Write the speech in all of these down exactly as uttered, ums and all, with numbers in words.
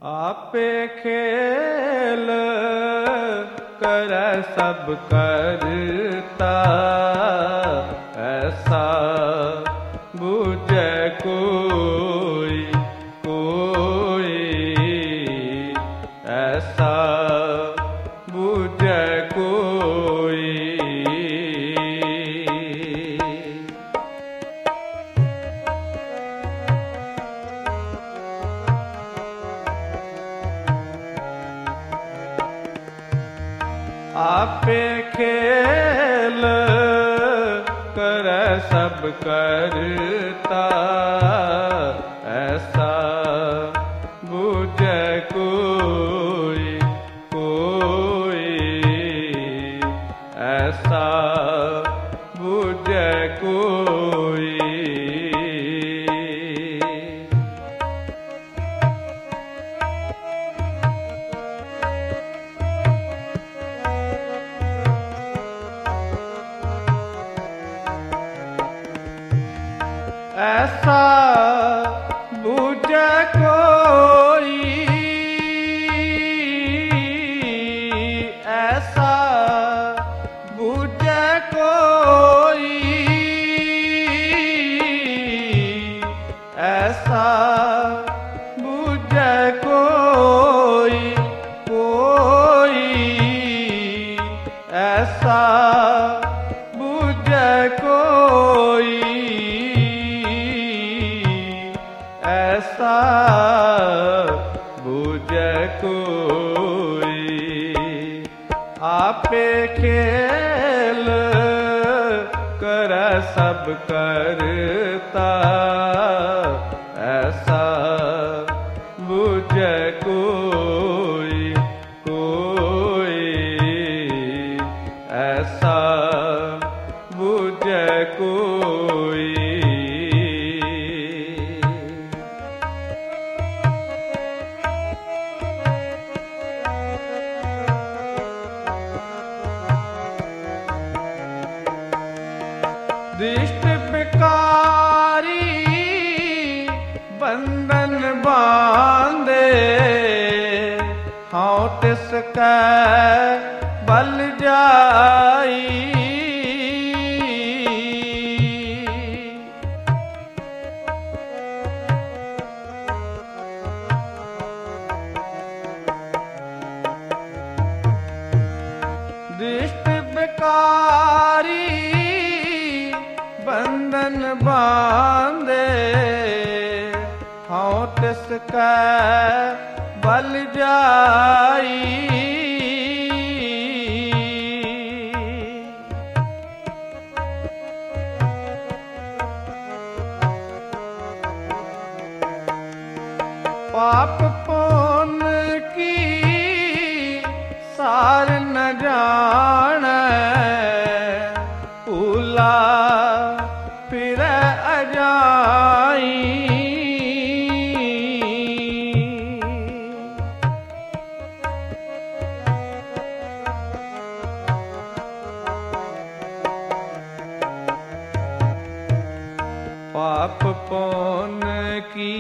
आपे खेल कर सब करता, ऐसा बूझे कोई कोई, ऐसा बूझे कोई। आपे खेल कर सब करता, ऐसा बूझे कोई कोई, ऐसा बूझे कोई। ऐसा बूझे कोई, ऐसा बूझे कोई, ऐसा बूझे कोई कोई, ऐसा बूझे कोई, ऐसा बूझे कोई। आपे खेल कर सब करता, ऐसा बूझे कोई कोई, ऐसा बूझे कोई। दृष्ट विकारी बंधन बांधे, हाँ तिसकै बल जाई। दृष्ट विकारी बंधन बांधे, हाँ तिसकै बल जाई। पाप पुण्य की सार न जाने, भूला फिर अजाई। पाप पुण्य की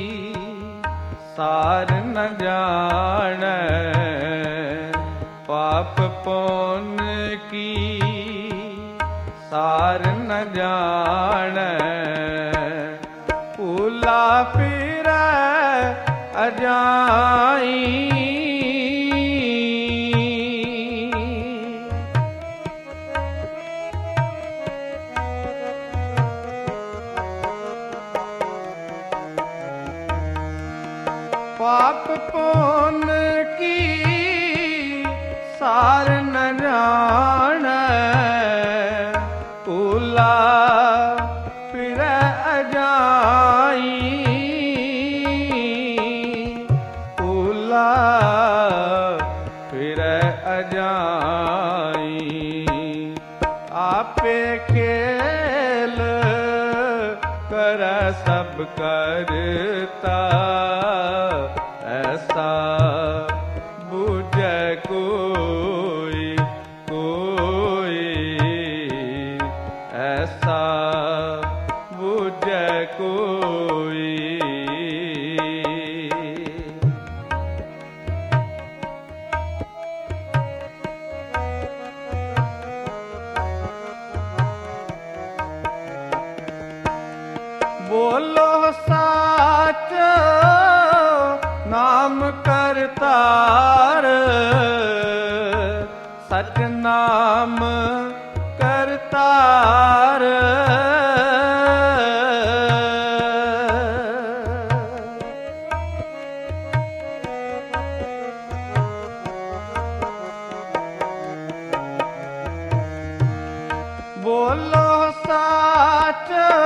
सार न जाने, पाप पुण्य की सार न जाने, भूला फिर अजाई। पाप पुण्य की सार न जाने, भूला फिर अजाई। भूला फिर अजाई। आपे खेल कर सब करता, ऐसा बूझे कोई कोई, ऐसा बूझे कोई। साच नाम करतार, सच नाम करतार। बोलो साच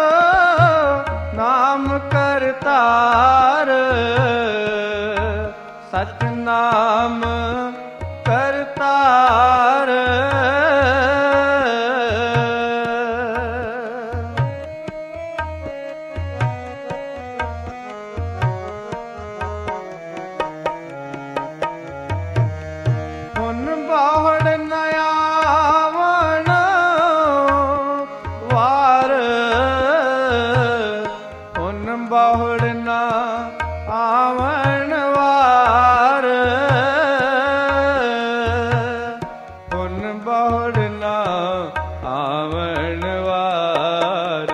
नाम करतार, सच नाम करतार। हुन बाहड़ नया बाहुड़ ना आवन वार, हुन बाहुड़ ना आवन वार।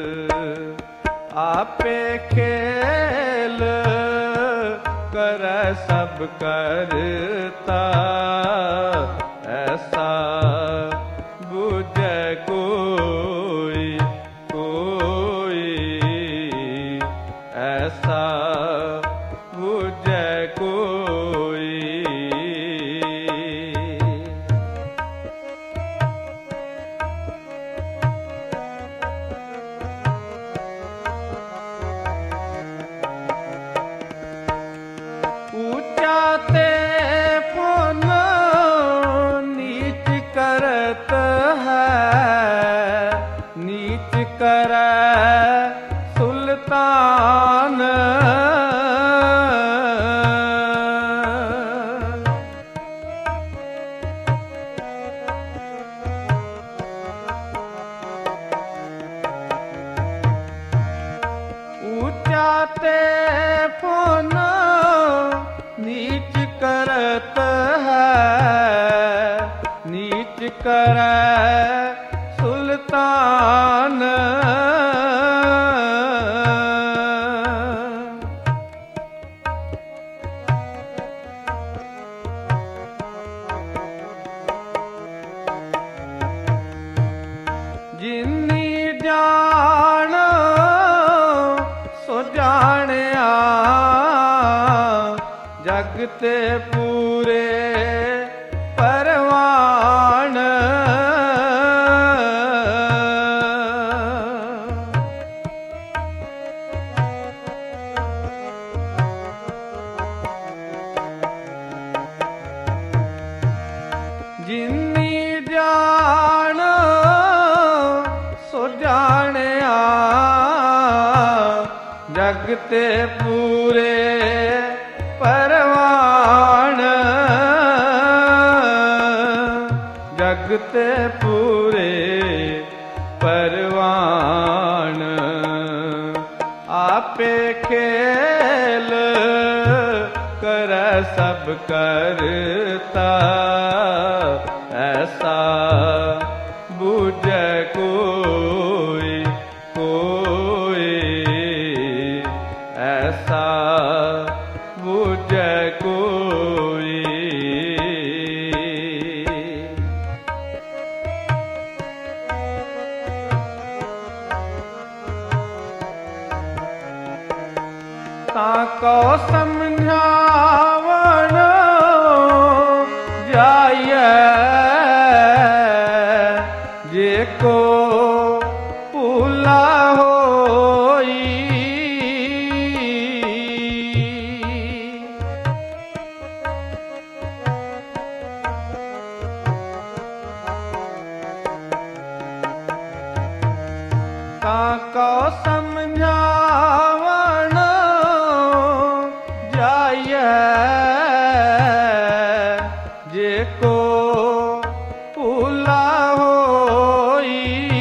आपे खेल कर सब करता, ऐसा बुझे कोई कोई, ऐसा बुझे कोई। ऊंचा ते पुन नीच करत है, नीच करे सुल्तान। ऊंचा ते पुन नीच करत है, नीच करे सुल्तान। जिन्नी जान सो जानिया, जग ते पूरे परवान। जिन्नी जान सो जानिया, जग ते पूरे परवान। जग ते पूरे परवान। आपे खेल कर सब करता, ऐसा बुझे कोई कोई, ऐसा बुझे कोई। ताको समझावन जाइए, जेको पुला होई। ताको समझावन जाइए, जेको पुला होई।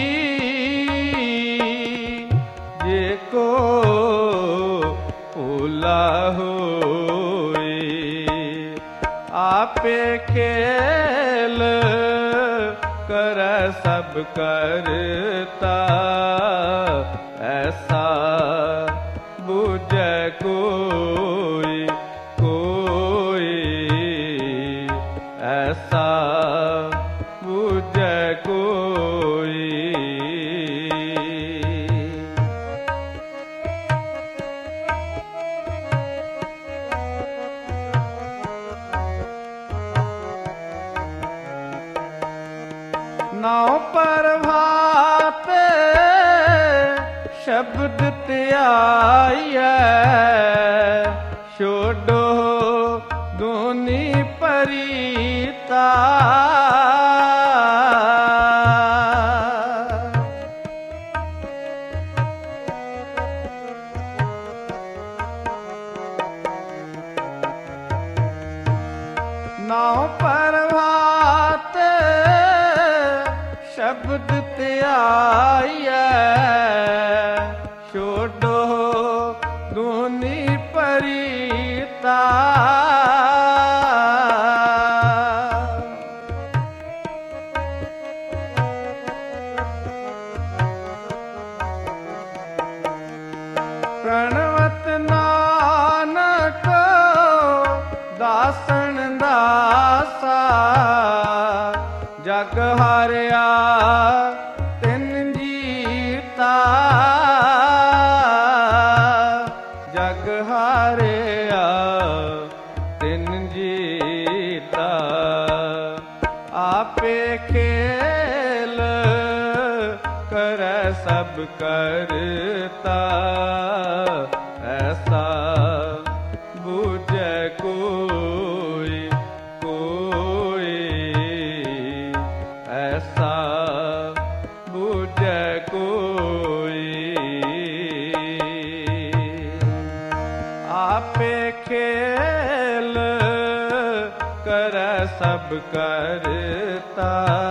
जेको पुला होई। आपे खेल कर सब करता, ऐसा ਬੂਝੈ ਕੋਈ ਕੋਈ ਐਸਾ ਬੂਝੈ ਕੋਈ। ਨਾਉ ਪ੍ਰਭਾਤ ਸ਼ਬਦ ਧਿਆਈਐ ਛੋਡੋ ਦੁਨੀ ਪਰੀਤਾ। ਨਾਉ ਪ੍ਰਭਾਤ ਸ਼ਬਦ ਧਿਆਈਐ ਛੋਡੋ ਦੁਨੀ ਪਰੀਤਾ। ਪ੍ਰਣਵਤ ਨਾਨਕ ਦਾਸਨ ਦਾਸਾ ਜਗ ਹਾਰਿਆ ਤਿਨ ਜੀਤਾ। ਜਗ ਹਾਰਿਆ ਤਿਨ ਜੀਤਾ। ਆਪੇ ਖੇਲ ਕਰੈ ਸਭ ਕਰਤਾ ਐਸਾ ਬੂਝੈ ਕੋਈ ਕੋਈ ਐਸਾ ਬੂਝੈ ਕੋਈ। ਆਪੇ ਖੇਲ ਕਰੈ ਸਭ ਕਰਤਾ